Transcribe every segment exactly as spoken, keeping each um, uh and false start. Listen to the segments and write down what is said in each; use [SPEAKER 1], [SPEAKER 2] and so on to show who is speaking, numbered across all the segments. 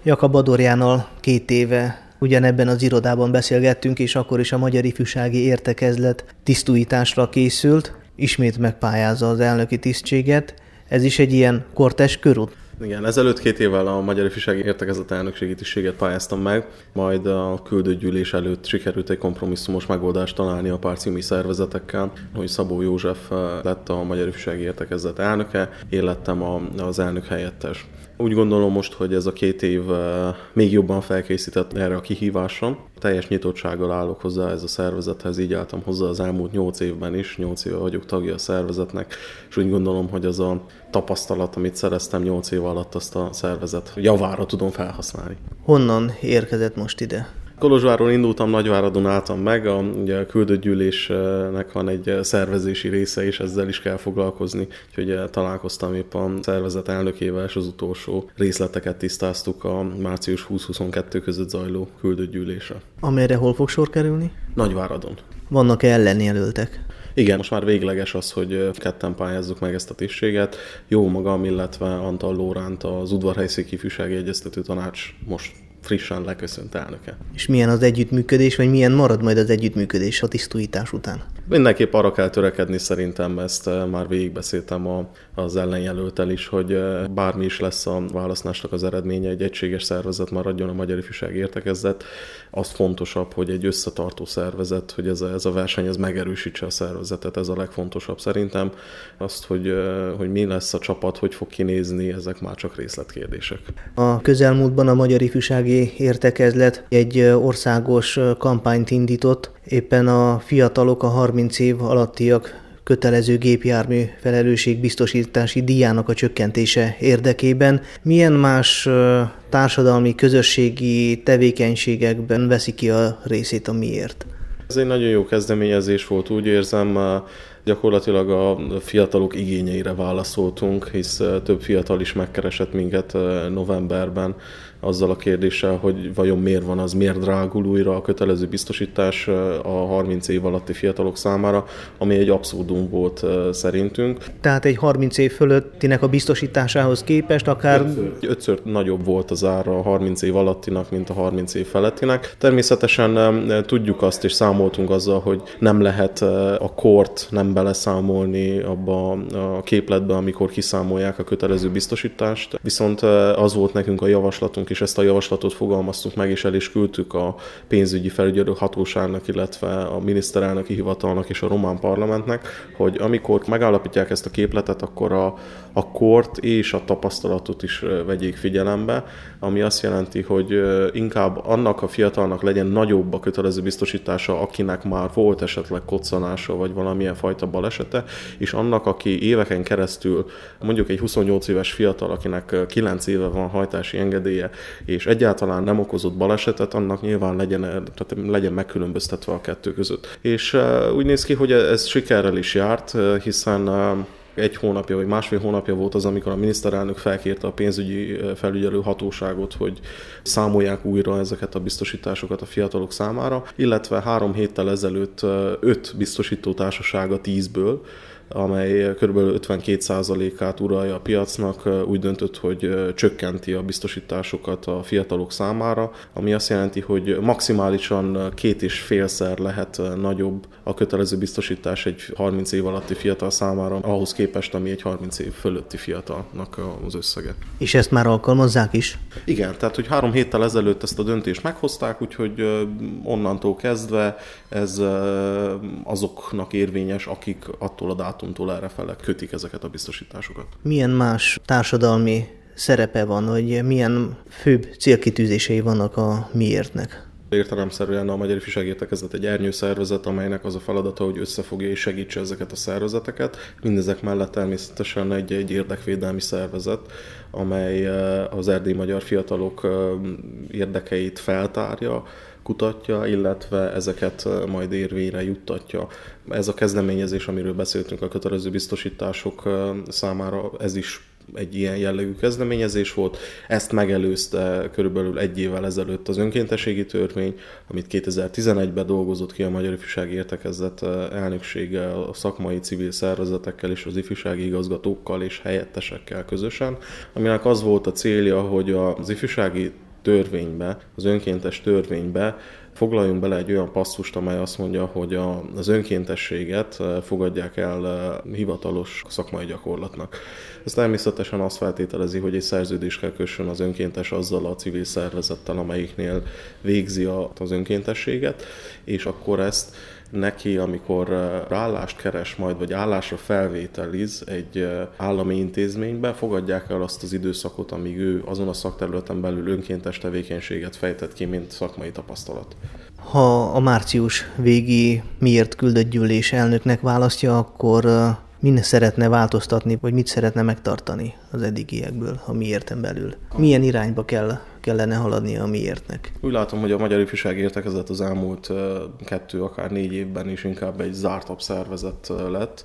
[SPEAKER 1] Jakab Adorjánnal két éve ugyanebben az irodában beszélgettünk, és akkor is a Magyar Ifjúsági Értekezlet tisztújításra készült. Ismét megpályázza az elnöki tisztséget. Ez is egy ilyen kortest körút?
[SPEAKER 2] Igen, ezelőtt két évvel a Magyar Ifjúsági Értekezlet elnökségi tisztséget pályáztam meg, majd a küldőgyűlés előtt sikerült egy kompromisszumos megoldást találni a pártcími szervezetekkel, hogy Szabó József lett a Magyar Ifjúsági Értekezlet elnöke, én lettem az elnök helyettes. Úgy gondolom most, hogy ez a két év még jobban felkészített erre a kihívásra. Teljes nyitottsággal állok hozzá ez a szervezethez, így álltam hozzá az elmúlt nyolc évben is, nyolc éve vagyok tagja a szervezetnek, és úgy gondolom, hogy az a tapasztalat, amit szereztem nyolc év alatt, azt a szervezet javára tudom felhasználni.
[SPEAKER 1] Honnan érkezett most ide?
[SPEAKER 2] Kolozsvárról indultam, Nagyváradon álltam meg, a, ugye a küldőgyűlésnek van egy szervezési része, és ezzel is kell foglalkozni, úgyhogy találkoztam épp a szervezet elnökével, és az utolsó részleteket tisztáztuk a március húsz-huszonkettő között zajló küldőgyűlésre.
[SPEAKER 1] Amelyre hol fog sor kerülni?
[SPEAKER 2] Nagyváradon.
[SPEAKER 1] Vannak-e ellenjelöltek?
[SPEAKER 2] Igen, most már végleges az, hogy ketten pályázzuk meg ezt a tisztséget. Jó magam, illetve Antal Lóránt, az Udvarhelyszéki Ifjúsági Egyeztető Tanács most frissen leköszönt elnöke.
[SPEAKER 1] És milyen az együttműködés, vagy milyen marad majd az együttműködés a tisztújítás után?
[SPEAKER 2] Mindenképp arra kell törekedni, szerintem ezt már végigbeszéltem a, az ellenjelölttel is, hogy bármi is lesz a választásnak az eredménye, egy egységes szervezet maradjon a Magyar Ifjúsági Értekezlet. Az fontosabb, hogy egy összetartó szervezet, hogy ez a, ez a verseny ez megerősítse a szervezetet, ez a legfontosabb szerintem. Azt, hogy, hogy mi lesz a csapat, hogy fog kinézni, ezek már csak részletkérdések.
[SPEAKER 1] A közelmúltban a Magyar Ifjúsági Értekezlet egy országos kampányt indított, éppen a fiatalok, a harminc év alattiak kötelező gépjármű felelősségbiztosítási díjának a csökkentése érdekében. Milyen más társadalmi, közösségi tevékenységekben veszi ki a részét a Miért?
[SPEAKER 2] Ez egy nagyon jó kezdeményezés volt, úgy érzem, gyakorlatilag a fiatalok igényeire válaszoltunk, hisz több fiatal is megkeresett minket novemberben azzal a kérdéssel, hogy vajon miért van az, miért drágul újra a kötelező biztosítás a harminc év alatti fiatalok számára, ami egy abszurdum volt szerintünk.
[SPEAKER 1] Tehát egy harminc év fölöttinek a biztosításához képest akár...
[SPEAKER 2] Ötször, ötször nagyobb volt az ára a harminc év alattinak, mint a harminc év felettinek. Természetesen tudjuk azt, és számoltunk azzal, hogy nem lehet a kort nem beleszámolni abba a képletbe, amikor kiszámolják a kötelező biztosítást. Viszont az volt nekünk a javaslatunk, és ezt a javaslatot fogalmaztuk meg, és el is küldtük a pénzügyi felügyelő hatóságnak, illetve a miniszterelnöki hivatalnak és a román parlamentnek, hogy amikor megállapítják ezt a képletet, akkor a, a kort és a tapasztalatot is vegyék figyelembe, ami azt jelenti, hogy inkább annak a fiatalnak legyen nagyobb a kötelező biztosítása, akinek már volt esetleg koccanása, vagy valamilyen fajta balesete, és annak, aki éveken keresztül, mondjuk egy huszonnyolc éves fiatal, akinek kilenc éve van hajtási engedélye, és egyáltalán nem okozott balesetet, annak nyilván legyen, tehát legyen megkülönböztetve a kettő között. És uh, úgy néz ki, hogy ez sikerrel is járt, hiszen uh, egy hónapja vagy másfél hónapja volt az, amikor a miniszterelnök felkérte a pénzügyi felügyelő hatóságot, hogy számolják újra ezeket a biztosításokat a fiatalok számára, illetve három héttel ezelőtt öt biztosítótársaság a tízből, amely kb. ötvenkét százalékát uralja a piacnak, úgy döntött, hogy csökkenti a biztosításokat a fiatalok számára, ami azt jelenti, hogy maximálisan két és félszer lehet nagyobb a kötelező biztosítás egy harminc év alatti fiatal számára, ahhoz képest, ami egy harminc év fölötti fiatalnak az összege.
[SPEAKER 1] És ezt már alkalmazzák is?
[SPEAKER 2] Igen, tehát hogy három héttel ezelőtt ezt a döntést meghozták, úgyhogy onnantól kezdve ez azoknak érvényes, akik attól a dátumtól errefele kötik ezeket a biztosításokat.
[SPEAKER 1] Milyen más társadalmi szerepe van, hogy milyen főbb célkitűzései vannak a Miértnek?
[SPEAKER 2] Értelemszerűen a Magyar Ifjúsági Értekezlet egy ernyőszervezet, amelynek az a feladata, hogy összefogja és segítse ezeket a szervezeteket. Mindezek mellett természetesen egy, egy érdekvédelmi szervezet, amely az erdélyi magyar fiatalok érdekeit feltárja, kutatja, illetve ezeket majd érvényre juttatja. Ez a kezdeményezés, amiről beszéltünk a kötelező biztosítások számára, ez is egy ilyen jellegű kezdeményezés volt. Ezt megelőzte körülbelül egy évvel ezelőtt az önkéntességi törvény, amit kétezer-tizenegyben dolgozott ki a Magyar Ifjúsági Értekezlet elnöksége a szakmai civil szervezetekkel és az ifjúsági igazgatókkal és helyettesekkel közösen, aminek az volt a célja, hogy az ifjúsági törvénybe, az önkéntes törvénybe foglaljunk bele egy olyan passzust, amely azt mondja, hogy a, az önkéntességet fogadják el hivatalos szakmai gyakorlatnak. Ez természetesen azt feltételezi, hogy egy szerződést kell kössön az önkéntes azzal a civil szervezettel, amelyiknél végzi az önkéntességet, és akkor ezt neki, amikor állást keres majd, vagy állásra felvételiz egy állami intézménybe, fogadják el azt az időszakot, amíg ő azon a szakterületen belül önkéntes tevékenységet fejtett ki, mint szakmai tapasztalat.
[SPEAKER 1] Ha a március végi miért küldött gyűlés elnöknek választja, akkor min szeretne változtatni, vagy mit szeretne megtartani az eddigiekből a miérten belül? Milyen irányba kell, kellene haladni a miértnek?
[SPEAKER 2] Úgy látom, hogy a Magyar Ifjúsági Értekezlet az elmúlt kettő, akár négy évben is inkább egy zártabb szervezet lett,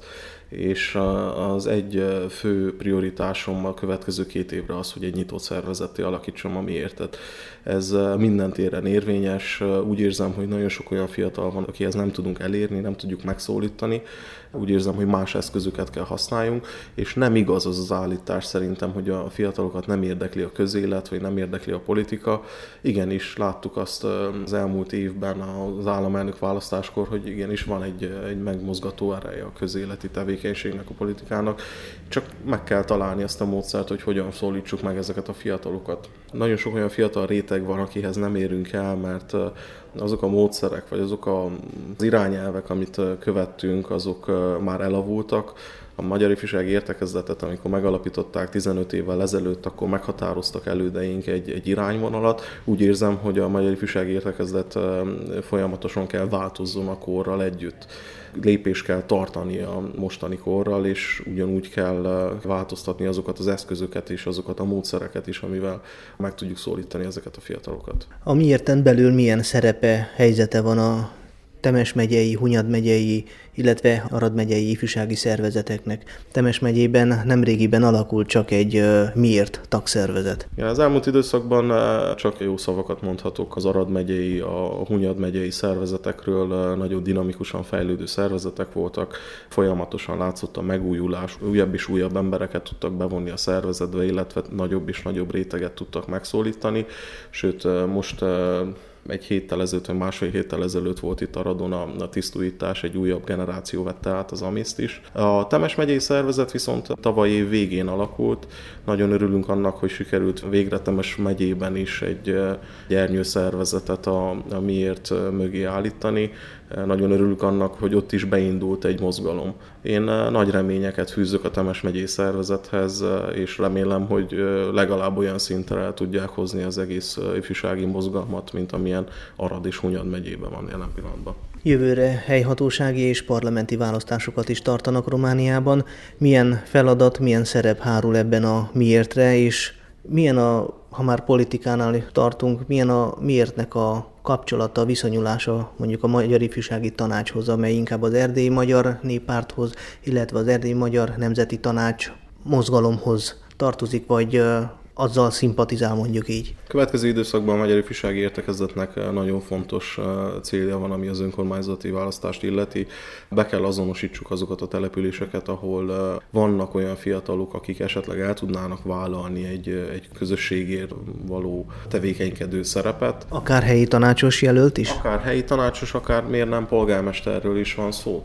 [SPEAKER 2] és az egy fő prioritásom a következő két évre az, hogy egy nyitott szervezetté alakítsam a miértet. Ez minden téren érvényes. Úgy érzem, hogy nagyon sok olyan fiatal van, akihez nem tudunk elérni, nem tudjuk megszólítani. Úgy érzem, hogy más eszközöket kell használjunk, és nem igaz az az állítás szerintem, hogy a fiatalokat nem érdekli a közélet, vagy nem érdekli a politika. Igenis, láttuk azt az elmúlt évben az államelnök választáskor, hogy igenis van egy, egy megmozgató ereje a közéleti tevékenységnek, a politikának. Csak meg kell találni azt a módszert, hogy hogyan szólítsuk meg ezeket a fiatalokat. Nagyon sok olyan fiatal réteg van, akihez nem érünk el, mert azok a módszerek, vagy azok az irányelvek, amit követtünk, azok már elavultak. A Magyar Ifjúsági Értekezletet, amikor megalapították tizenöt évvel ezelőtt, akkor meghatároztak elődeink egy, egy irányvonalat. Úgy érzem, hogy a Magyar Ifjúsági Értekezlet folyamatosan kell változzon a korral együtt. Lépést kell tartani a mostani korral, és ugyanúgy kell változtatni azokat az eszközöket és azokat a módszereket is, amivel meg tudjuk szólítani ezeket a fiatalokat.
[SPEAKER 1] A miérten belül milyen szerepe, helyzete van a Temes megyei, Hunyad megyei, illetve Arad megyei ifjúsági szervezeteknek? Temes megyében nemrégiben alakult csak egy miért tagszervezet.
[SPEAKER 2] Ja, az elmúlt időszakban csak jó szavakat mondhatok az Arad megyei, a Hunyad megyei szervezetekről. Nagyon dinamikusan fejlődő szervezetek voltak, folyamatosan látszott a megújulás, újabb és újabb embereket tudtak bevonni a szervezetbe, illetve nagyobb és nagyobb réteget tudtak megszólítani, sőt most egy héttel ezelőtt, vagy másfél héttel ezelőtt volt itt Aradon a, a tisztújítás, egy újabb generáció vette át az amiszt is. A Temes megyei szervezet viszont tavaly év végén alakult. Nagyon örülünk annak, hogy sikerült végre Temes megyében is egy gyermekszervezetet a, a miért mögé állítani. Nagyon örülünk annak, hogy ott is beindult egy mozgalom. Én nagy reményeket fűzök a Temes megyei szervezethez, és remélem, hogy legalább olyan szintre el tudják hozni az egész ifjúsági mozgalmat, mint amilyen Arad és Hunyad megyében van jelen pillanatban.
[SPEAKER 1] Jövőre helyhatósági és parlamenti választásokat is tartanak Romániában. Milyen feladat, milyen szerep hárul ebben a miértre, és milyen a, ha már politikánál tartunk, milyen a miértnek a kapcsolata, viszonyulása mondjuk a Magyar Ifjúsági Tanácshoz, amely inkább az Erdélyi Magyar Néppárthoz, illetve az Erdélyi Magyar Nemzeti Tanács mozgalomhoz tartozik, vagy azzal szimpatizál, mondjuk így.
[SPEAKER 2] Következő időszakban a Magyar Ifjúsági Értekezletnek nagyon fontos célja van, ami az önkormányzati választást illeti. Be kell azonosítsuk azokat a településeket, ahol vannak olyan fiatalok, akik esetleg el tudnának vállalni egy, egy közösségért való tevékenykedő szerepet.
[SPEAKER 1] Akár helyi tanácsos jelölt is?
[SPEAKER 2] Akár helyi tanácsos, akár miért nem polgármesterről is van szó.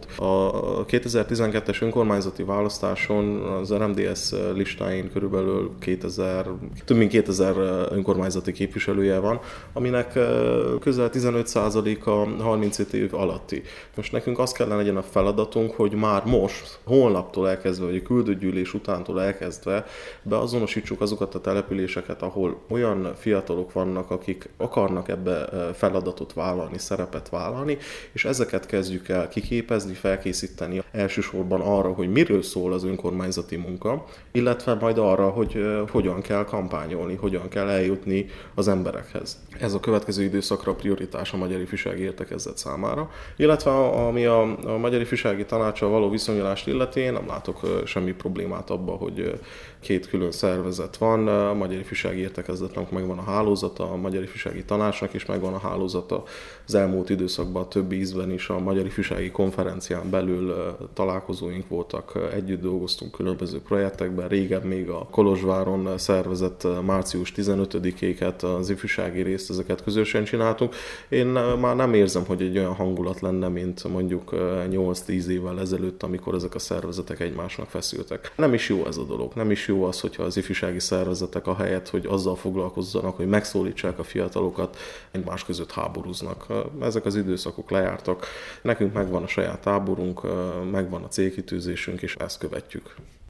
[SPEAKER 2] A kétezer-tizenkettes önkormányzati választáson az er em dé es listáin körülbelül kétezer több mint kétezer önkormányzati képviselője van, aminek közel tizenöt százaléka harmincöt év alatti. Most nekünk az kellene legyen a feladatunk, hogy már most, holnaptól elkezdve, vagy a küldőgyűlés utántól elkezdve beazonosítsuk azokat a településeket, ahol olyan fiatalok vannak, akik akarnak ebbe feladatot vállalni, szerepet vállalni, és ezeket kezdjük el kiképezni, felkészíteni elsősorban arra, hogy miről szól az önkormányzati munka, illetve majd arra, hogy hogyan kell kampányolni, hogyan kell eljutni az emberekhez. Ez a következő időszakra prioritás a Magyar Ifjúsági Értekezlet számára, illetve ami a, a Magyar Ifjúsági Tanácssal való viszonyulást illeti, én nem látok semmi problémát abban, hogy két külön szervezet van, a Magyar Ifjúsági Értekezletnek megvan a hálózata, a Magyar Ifjúsági Tanácsnak is megvan a hálózata. Az elmúlt időszakban több ízben is a Magyar Ifjúsági Konferencián belül találkozóink voltak, együtt dolgoztunk különböző projektekben, régen még a Kolozsváron szervezett március tizenötödikéket, az ifjúsági részt, ezeket közösen csináltunk. Én már nem érzem, hogy egy olyan hangulat lenne, mint mondjuk nyolc-tíz évvel ezelőtt, amikor ezek a szervezetek egymásnak feszültek. Nem is jó ez a dolog, nem is jó az, hogyha az ifjúsági szervezetek ahelyett, hogy azzal foglalkozzanak, hogy megszólítsák a fiatalokat, egymás között háborúznak. Ezek az időszakok lejártak. Nekünk megvan a saját táborunk, megvan a célkitűzésünk, és ezt követjük.